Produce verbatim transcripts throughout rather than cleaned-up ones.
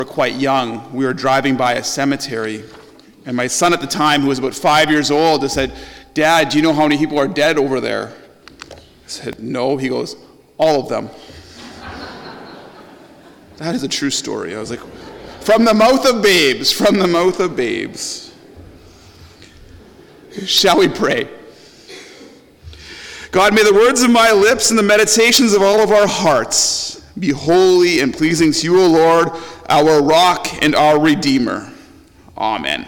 were quite young, we were driving by a cemetery, and my son at the time, who was about five years old, just said, "Dad, do you know how many people are dead over there?" I said, "No." He goes, "All of them." That is a true story. I was like, from the mouth of babes, from the mouth of babes. Shall we pray? God, may the words of my lips and the meditations of all of our hearts be holy and pleasing to you, O Lord, our rock and our Redeemer. Amen.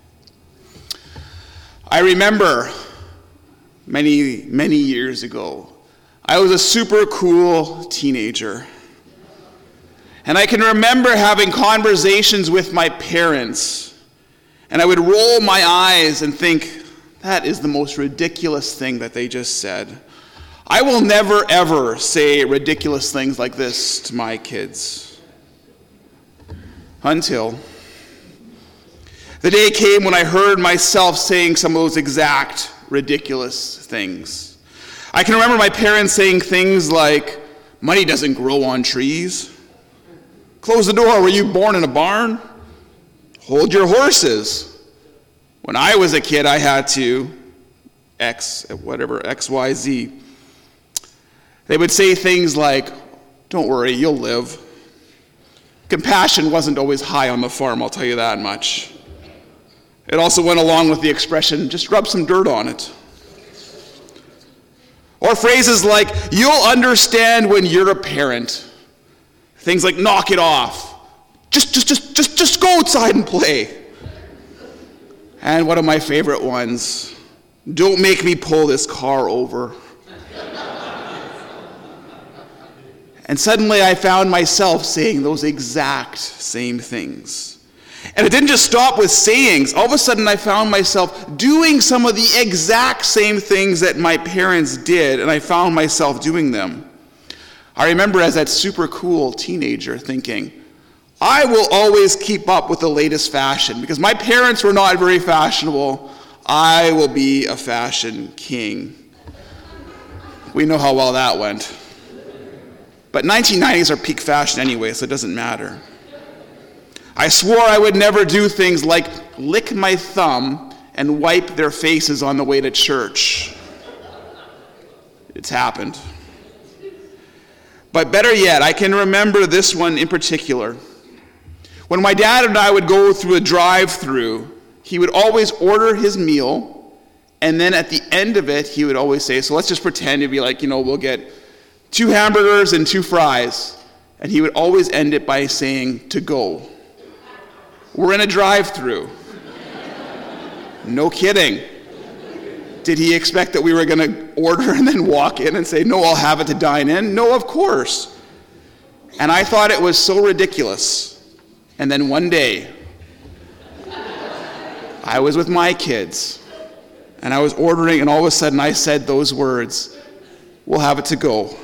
I remember many, many years ago, I was a super cool teenager. And I can remember having conversations with my parents, and I would roll my eyes and think, that is the most ridiculous thing that they just said. I will never, ever say ridiculous things like this to my kids. Until the day came when I heard myself saying some of those exact ridiculous things. I can remember my parents saying things like, "Money doesn't grow on trees." "Close the door, were you born in a barn?" "Hold your horses." When I was a kid, I had to X, whatever, X, Y, Z. They would say things like, "Don't worry, you'll live." Compassion wasn't always high on the farm, I'll tell you that much. It also went along with the expression, "Just rub some dirt on it." Or phrases like, "You'll understand when you're a parent." Things like, "Knock it off. Just, just, just, just, just go outside and play." And one of my favorite ones, "Don't make me pull this car over." And suddenly I found myself saying those exact same things. And it didn't just stop with sayings. All of a sudden I found myself doing some of the exact same things that my parents did, and I found myself doing them. I remember as that super cool teenager thinking, I will always keep up with the latest fashion because my parents were not very fashionable. I will be a fashion king. We know how well that went. But nineteen nineties are peak fashion anyway, so it doesn't matter. I swore I would never do things like lick my thumb and wipe their faces on the way to church. It's happened. But better yet, I can remember this one in particular. When my dad and I would go through a drive-through, he would always order his meal, and then at the end of it, he would always say, so let's just pretend it'd be like, you know, we'll get two hamburgers and two fries. And he would always end it by saying, to go. We're in a drive-through. No kidding. Did he expect that we were going to order and then walk in and say, no, I'll have it to dine in? No, of course. And I thought it was so ridiculous. And then one day, I was with my kids, and I was ordering, and all of a sudden I said those words, we'll have it to go.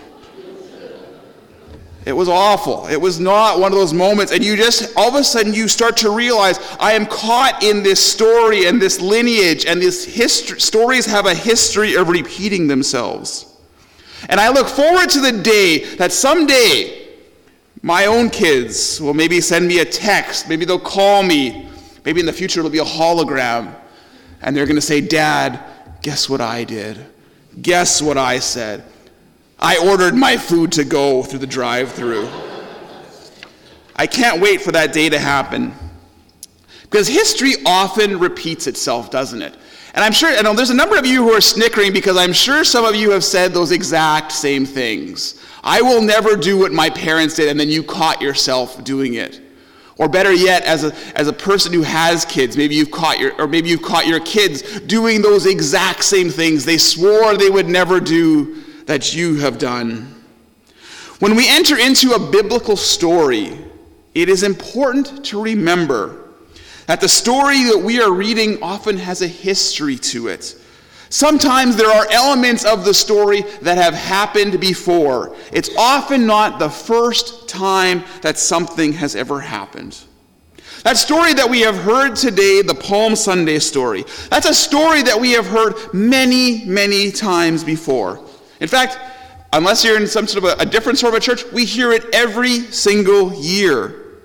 It was awful. It was not one of those moments, and you just, all of a sudden you start to realize, I am caught in this story and this lineage, and this history. Stories have a history of repeating themselves. And I look forward to the day that someday my own kids will maybe send me a text, maybe they'll call me, maybe in the future it'll be a hologram, and they're going to say, Dad, guess what I did? Guess what I said? I ordered my food to go through the drive-thru. I can't wait for that day to happen. Because history often repeats itself, doesn't it? And I'm sure, and there's a number of you who are snickering because I'm sure some of you have said those exact same things. I will never do what my parents did, and then you caught yourself doing it. Or better yet, as a as a person who has kids, maybe you've caught your or maybe you've caught your kids doing those exact same things they swore they would never do that you have done. When we enter into a biblical story, it is important to remember that the story that we are reading often has a history to it. Sometimes there are elements of the story that have happened before. It's often not the first time that something has ever happened. That story that we have heard today, the Palm Sunday story, that's a story that we have heard many, many times before. In fact, unless you're in some sort of a, a different sort of a church, we hear it every single year.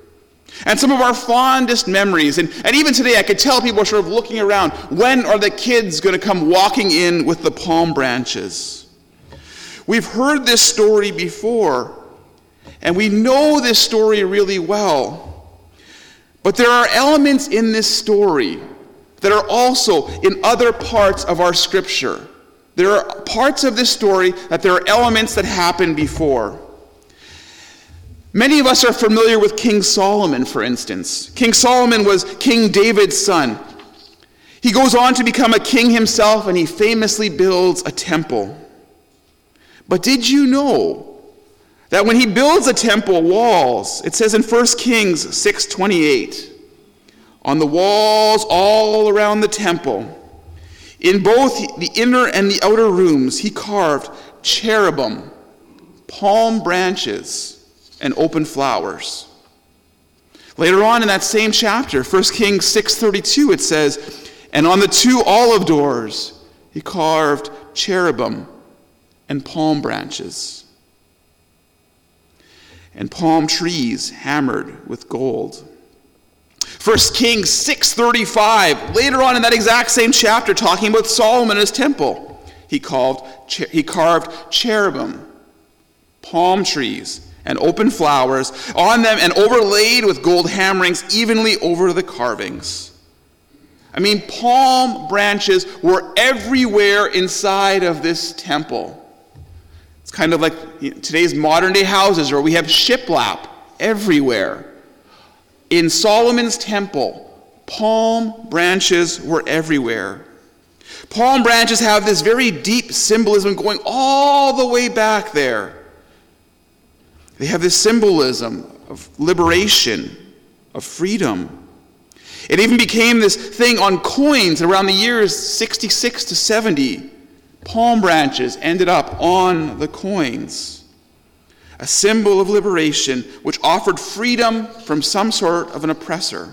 And some of our fondest memories, and, and even today I could tell people are sort of looking around, when are the kids going to come walking in with the palm branches? We've heard this story before, and we know this story really well. But there are elements in this story that are also in other parts of our scripture. There are parts of this story that there are elements that happened before. Many of us are familiar with King Solomon, for instance. King Solomon was King David's son. He goes on to become a king himself, and he famously builds a temple. But did you know that when he builds a temple walls, it says in First Kings six twenty-eight, on the walls all around the temple, in both the inner and the outer rooms, he carved cherubim, palm branches, and open flowers. Later on in that same chapter, First Kings six thirty-two, it says, and on the two olive doors, he carved cherubim and palm branches, and palm trees hammered with gold. First Kings six thirty-five, later on in that exact same chapter, talking about Solomon and his temple, he, called, he carved cherubim, palm trees, and open flowers on them, and overlaid with gold hammerings evenly over the carvings. I mean, palm branches were everywhere inside of this temple. It's kind of like today's modern day houses where we have shiplap everywhere. In Solomon's temple, palm branches were everywhere. Palm branches have this very deep symbolism going all the way back there. They have this symbolism of liberation, of freedom. It even became this thing on coins around the years sixty-six to seventy. Palm branches ended up on the coins. A symbol of liberation which offered freedom from some sort of an oppressor.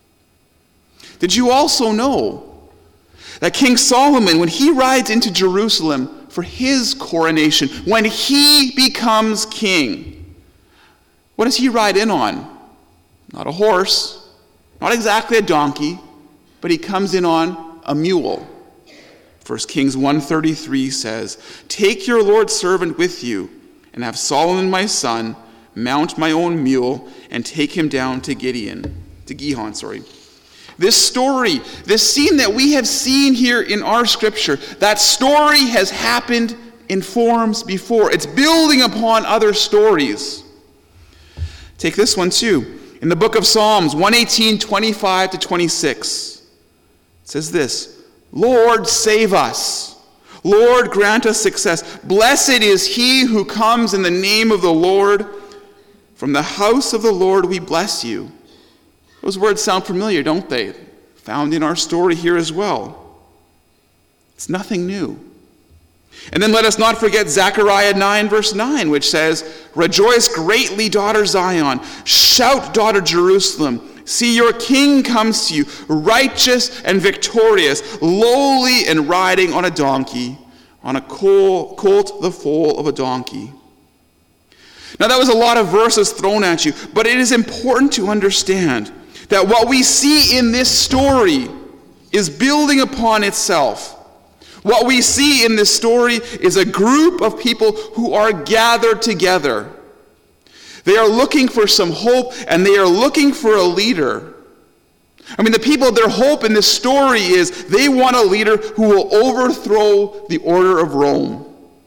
Did you also know that King Solomon, when he rides into Jerusalem for his coronation, when he becomes king, what does he ride in on? Not a horse, not exactly a donkey, but he comes in on a mule. First Kings one thirty-three says, take your Lord's servant with you, and have Solomon my son mount my own mule, and take him down to Gideon, to Gihon, sorry. This story, this scene that we have seen here in our scripture, that story has happened in forms before. It's building upon other stories. Take this one too. In the book of Psalms, one eighteen, twenty-five to twenty-six, it says this, Lord, save us. Lord, grant us success. Blessed is he who comes in the name of the Lord. From the house of the Lord we bless you. Those words sound familiar, don't they? Found in our story here as well. It's nothing new. And then let us not forget Zechariah nine, verse nine, which says, rejoice greatly, daughter Zion. Shout, daughter Jerusalem. See, your king comes to you, righteous and victorious, lowly and riding on a donkey, on a colt, the foal of a donkey. Now, that was a lot of verses thrown at you, but it is important to understand that what we see in this story is building upon itself. What we see in this story is a group of people who are gathered together. They are looking for some hope, and they are looking for a leader. I mean, the people, their hope in this story is they want a leader who will overthrow the order of Rome.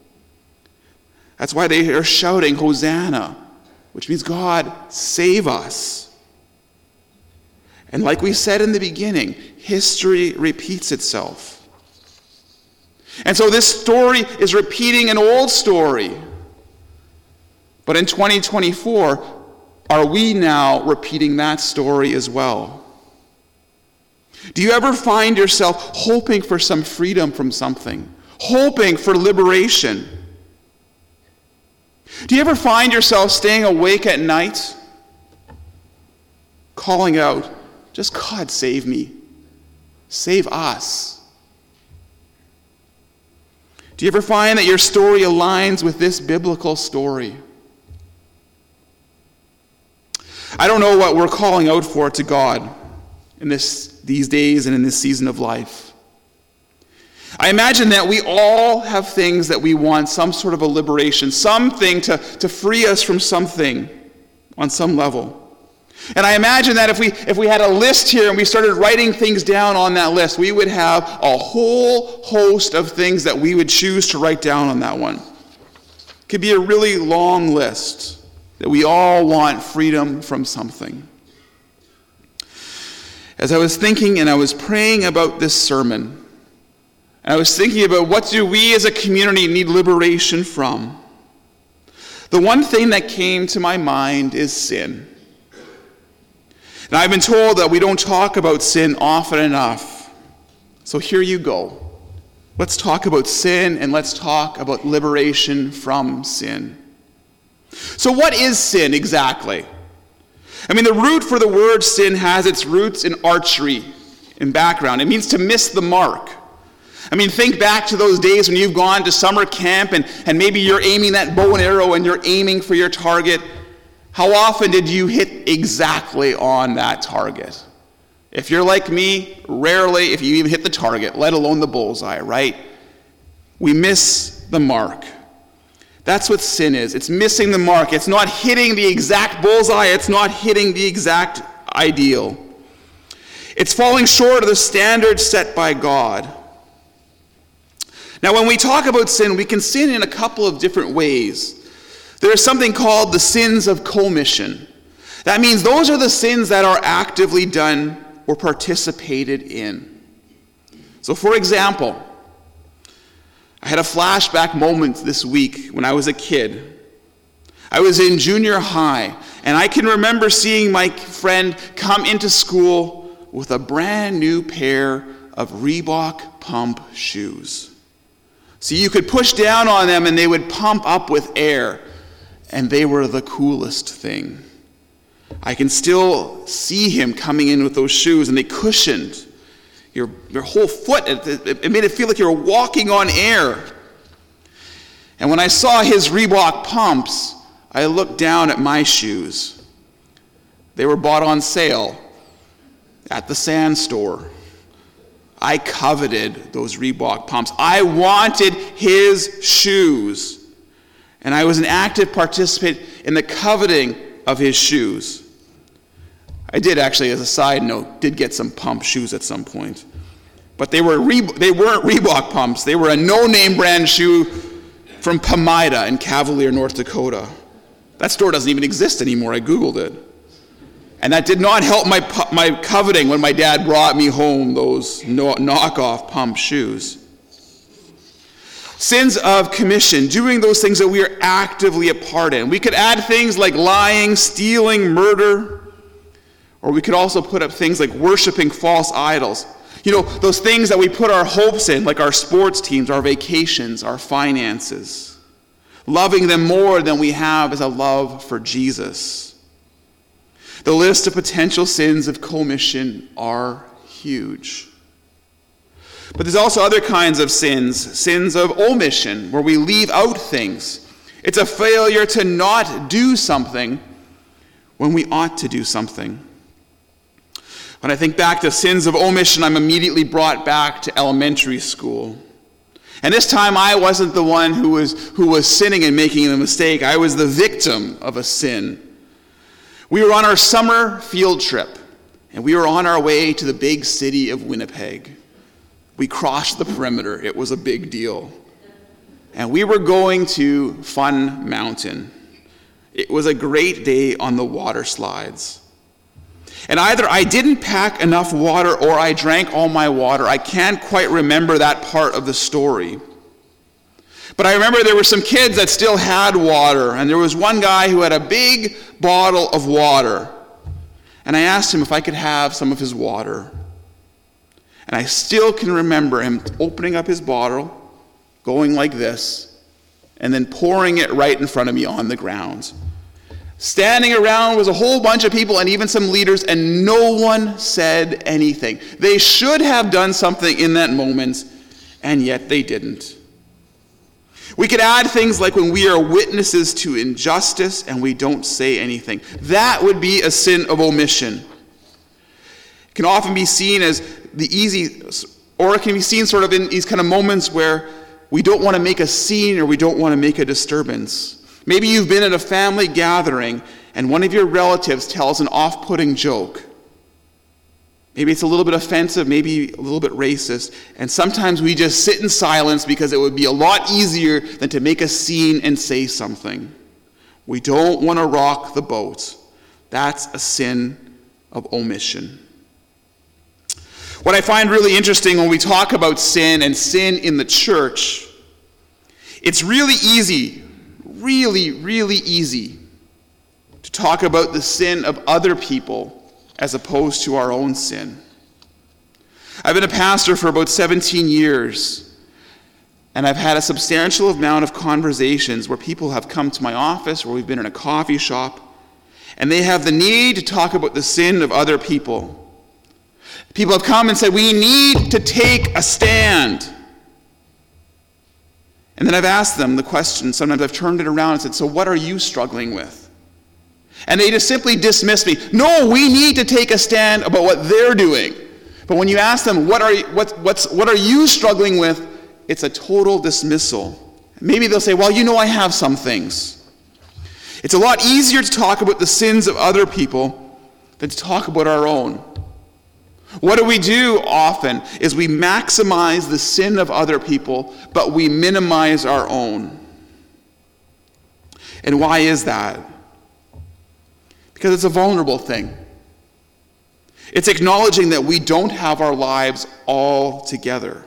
That's why they are shouting, Hosanna, which means, God, save us. And like we said in the beginning, history repeats itself. And so this story is repeating an old story. But in twenty twenty-four, are we now repeating that story as well? Do you ever find yourself hoping for some freedom from something? Hoping for liberation? Do you ever find yourself staying awake at night, calling out, just God save me, save us? Do you ever find that your story aligns with this biblical story? I don't know what we're calling out for to God in this, these days and in this season of life. I imagine that we all have things that we want, some sort of a liberation, something to, to free us from something on some level. And I imagine that if we if we had a list here and we started writing things down on that list, we would have a whole host of things that we would choose to write down on that one. It could be a really long list that we all want freedom from something. As I was thinking and I was praying about this sermon, and I was thinking about what do we as a community need liberation from, the one thing that came to my mind is sin. Now, I've been told that we don't talk about sin often enough. So here you go. Let's talk about sin and let's talk about liberation from sin. So what is sin exactly? I mean, the root for the word sin has its roots in archery, in background. It means to miss the mark. I mean, think back to those days when you've gone to summer camp and, and maybe you're aiming that bow and arrow and you're aiming for your target. How often did you hit exactly on that target? If you're like me, rarely if you even hit the target, let alone the bullseye, right? We miss the mark. That's what sin is. It's missing the mark. It's not hitting the exact bullseye. It's not hitting the exact ideal. It's falling short of the standard set by God. Now, when we talk about sin, we can sin in a couple of different ways. There is something called the sins of commission. That means those are the sins that are actively done or participated in. So, for example, I had a flashback moment this week when I was a kid. I was in junior high, and I can remember seeing my friend come into school with a brand new pair of Reebok pump shoes. So you could push down on them and they would pump up with air. And they were the coolest thing. I can still see him coming in with those shoes, and they cushioned your, your whole foot. It, it, it made it feel like you were walking on air. And when I saw his Reebok pumps, I looked down at my shoes. They were bought on sale at the sand store. I coveted those Reebok pumps. I wanted his shoes. And I was an active participant in the coveting of his shoes. I did actually, as a side note, did get some pump shoes at some point. But they, were Re- they weren't Reebok pumps. They were a no-name brand shoe from Pamida in Cavalier, North Dakota. That store doesn't even exist anymore. I Googled it. And that did not help my, my coveting when my dad brought me home those no- knockoff pump shoes. Sins of commission, doing those things that we are actively a part in. We could add things like lying, stealing, murder, or we could also put up things like worshiping false idols. You know, those things that we put our hopes in, like our sports teams, our vacations, our finances. Loving them more than we have as a love for Jesus. The list of potential sins of commission are huge. But there's also other kinds of sins, sins of omission, where we leave out things. It's a failure to not do something when we ought to do something. When I think back to sins of omission, I'm immediately brought back to elementary school. And this time I wasn't the one who was, who was sinning and making the mistake. I was the victim of a sin. We were on our summer field trip, and we were on our way to the big city of Winnipeg. We crossed the perimeter. It was a big deal. And we were going to Fun Mountain. It was a great day on the water slides. And either I didn't pack enough water or I drank all my water. I can't quite remember that part of the story. But I remember there were some kids that still had water, and there was one guy who had a big bottle of water. And I asked him if I could have some of his water. And I still can remember him opening up his bottle, going like this, and then pouring it right in front of me on the ground. Standing around was a whole bunch of people and even some leaders, and no one said anything. They should have done something in that moment, and yet they didn't. We could add things like when we are witnesses to injustice and we don't say anything. That would be a sin of omission. It can often be seen as the easy, or it can be seen sort of in these kind of moments where we don't want to make a scene or we don't want to make a disturbance. Maybe you've been at a family gathering and one of your relatives tells an off-putting joke. Maybe it's a little bit offensive, maybe a little bit racist, and sometimes we just sit in silence because it would be a lot easier than to make a scene and say something. We don't want to rock the boat. That's a sin of omission. What I find really interesting when we talk about sin and sin in the church, it's really easy, really, really easy to talk about the sin of other people as opposed to our own sin. I've been a pastor for about seventeen years, and I've had a substantial amount of conversations where people have come to my office, or we've been in a coffee shop, and they have the need to talk about the sin of other people. People have come and said, we need to take a stand. And then I've asked them the question, sometimes I've turned it around and said, so what are you struggling with? And they just simply dismiss me. No, we need to take a stand about what they're doing. But when you ask them, what are you, what, what's, what are you struggling with? It's a total dismissal. Maybe they'll say, well, you know, I have some things. It's a lot easier to talk about the sins of other people than to talk about our own. What do we do often is we maximize the sin of other people, but we minimize our own. And why is that? Because it's a vulnerable thing. It's acknowledging that we don't have our lives all together.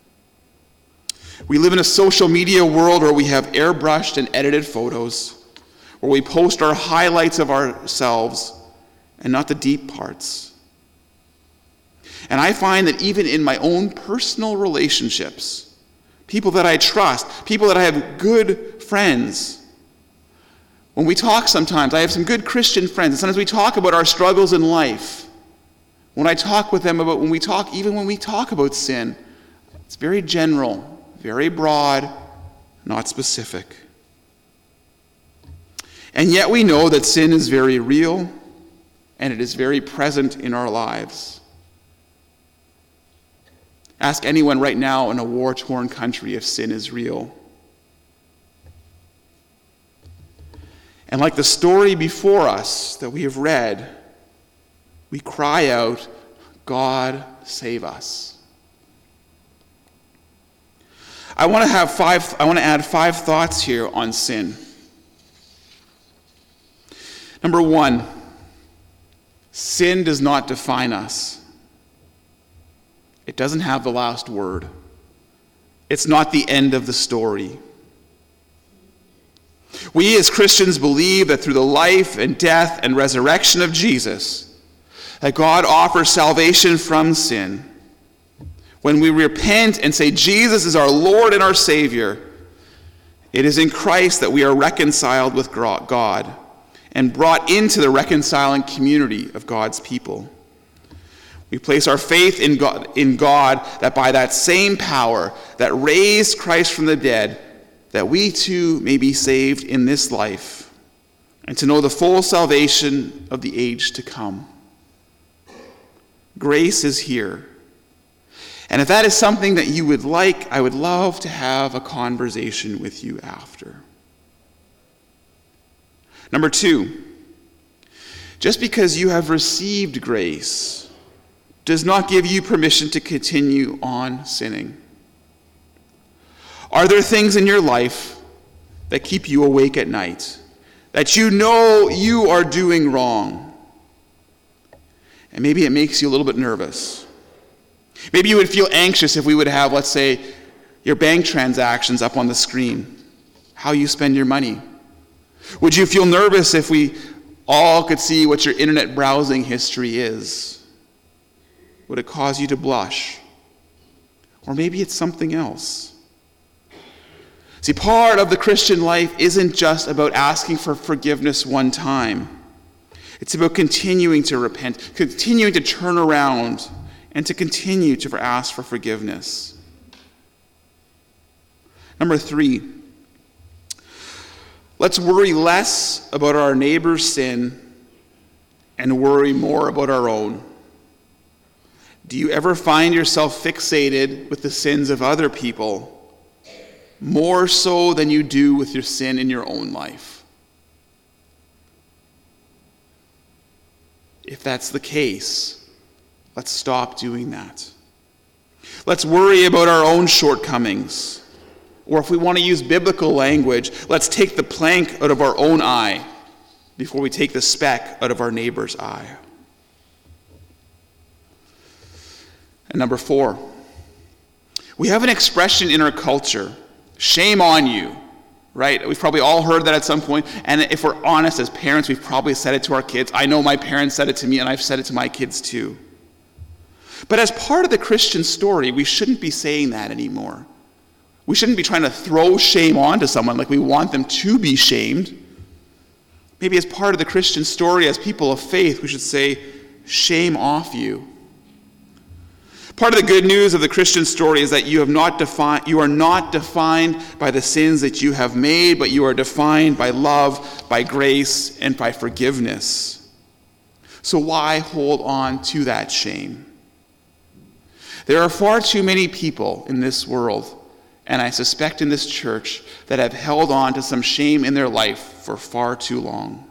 We live in a social media world where we have airbrushed and edited photos, where we post our highlights of ourselves and not the deep parts. And I find that even in my own personal relationships, people that I trust, people that I have good friends, when we talk sometimes, I have some good Christian friends, and sometimes we talk about our struggles in life. When I talk with them about, when we talk, even when we talk about sin, it's very general, very broad, not specific. And yet we know that sin is very real, and it is very present in our lives. Ask anyone right now in a war-torn country if sin is real. And like the story before us that we have read, we cry out, God, save us. I want to have five, I want to add five thoughts here on sin. Number one, sin does not define us. It doesn't have the last word. It's not the end of the story. We as Christians believe that through the life and death and resurrection of Jesus, that God offers salvation from sin. When we repent and say Jesus is our Lord and our Savior, it is in Christ that we are reconciled with God and brought into the reconciling community of God's people. We place our faith in God, in God that by that same power that raised Christ from the dead, that we too may be saved in this life and to know the full salvation of the age to come. Grace is here. And if that is something that you would like, I would love to have a conversation with you after. Number two, just because you have received grace does not give you permission to continue on sinning. Are there things in your life that keep you awake at night, that you know you are doing wrong? And maybe it makes you a little bit nervous. Maybe you would feel anxious if we would have, let's say, your bank transactions up on the screen, how you spend your money. Would you feel nervous if we all could see what your internet browsing history is? Would it cause you to blush? Or maybe it's something else. See, part of the Christian life isn't just about asking for forgiveness one time. It's about continuing to repent, continuing to turn around, and to continue to ask for forgiveness. Number three, Let's worry less about our neighbor's sin and worry more about our own. Do you ever find yourself fixated with the sins of other people, more so than you do with your sin in your own life? If that's the case, let's stop doing that. Let's worry about our own shortcomings. Or if we want to use biblical language, let's take the plank out of our own eye before we take the speck out of our neighbor's eye. And number four, we have an expression in our culture, shame on you, right? We've probably all heard that at some point, and if we're honest as parents, we've probably said it to our kids. I know my parents said it to me, and I've said it to my kids too. But as part of the Christian story, we shouldn't be saying that anymore. We shouldn't be trying to throw shame onto someone like we want them to be shamed. Maybe as part of the Christian story, as people of faith, we should say, shame off you. Part of the good news of the Christian story is that you have not defined, you are not defined by the sins that you have made, but you are defined by love, by grace, and by forgiveness. So why hold on to that shame? There are far too many people in this world, and I suspect in this church, that have held on to some shame in their life for far too long.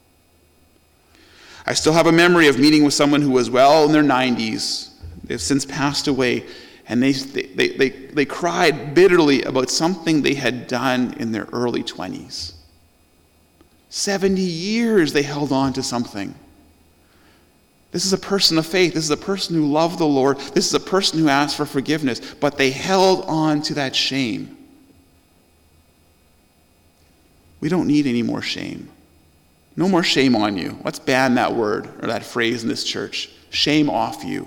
I still have a memory of meeting with someone who was well in their nineties. They've since passed away, and they, they, they, they cried bitterly about something they had done in their early twenties. seventy years they held on to something. This is a person of faith. This is a person who loved the Lord. This is a person who asked for forgiveness, but they held on to that shame. We don't need any more shame. No more shame on you. Let's ban that word or that phrase in this church. Shame off you.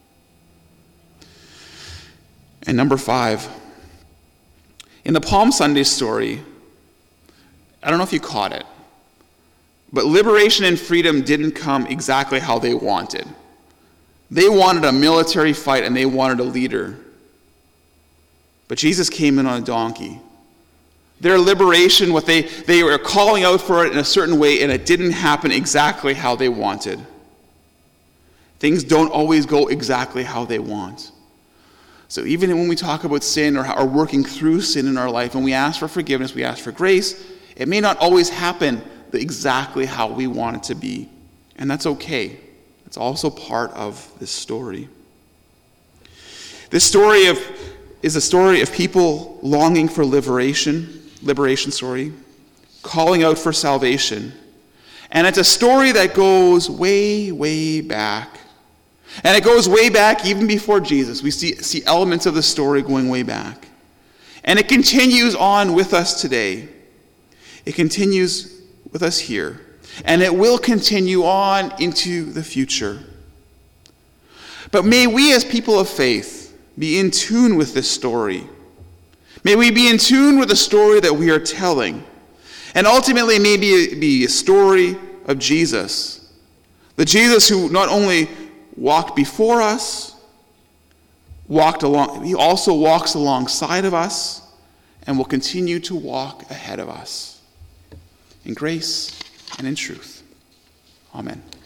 And number five, in the Palm Sunday story, I don't know if you caught it, but liberation and freedom didn't come exactly how they wanted. They wanted a military fight and they wanted a leader. But Jesus came in on a donkey. Their liberation, what they, they were calling out for it in a certain way, and it didn't happen exactly how they wanted. Things don't always go exactly how they want. So even when we talk about sin or, or working through sin in our life, when we ask for forgiveness, we ask for grace, it may not always happen exactly how we want it to be. And that's okay. It's also part of this story. This story of is a story of people longing for liberation, liberation, sorry, calling out for salvation. And it's a story that goes way, way back. And it goes way back even before Jesus. We see, see elements of the story going way back. And it continues on with us today. It continues with us here. And it will continue on into the future. But may we as people of faith be in tune with this story. May we be in tune with the story that we are telling. And ultimately may it be a story of Jesus. The Jesus who not only walked before us, walked along, he also walks alongside of us and will continue to walk ahead of us in grace and in truth. Amen.